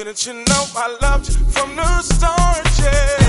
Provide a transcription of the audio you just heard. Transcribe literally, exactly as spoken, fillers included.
Didn't you know I loved you from the start, yeah.